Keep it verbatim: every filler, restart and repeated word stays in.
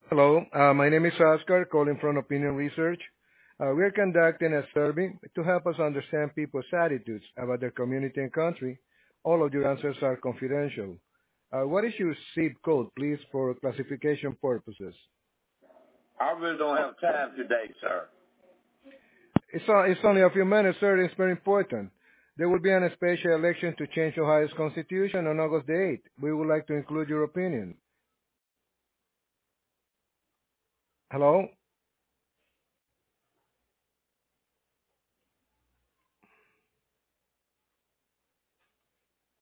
Hello, uh, my name is Oscar, calling from Opinion Research. Uh, we're conducting a survey to help us understand people's attitudes about their community and country. All of your answers are confidential. Uh, what is your zip code, please, for classification purposes? I really don't have time today, sir. It's, o- it's only a few minutes, sir. It's very important. There will be a special election to change Ohio's constitution on August the eighth. We would like to include your opinion. Hello?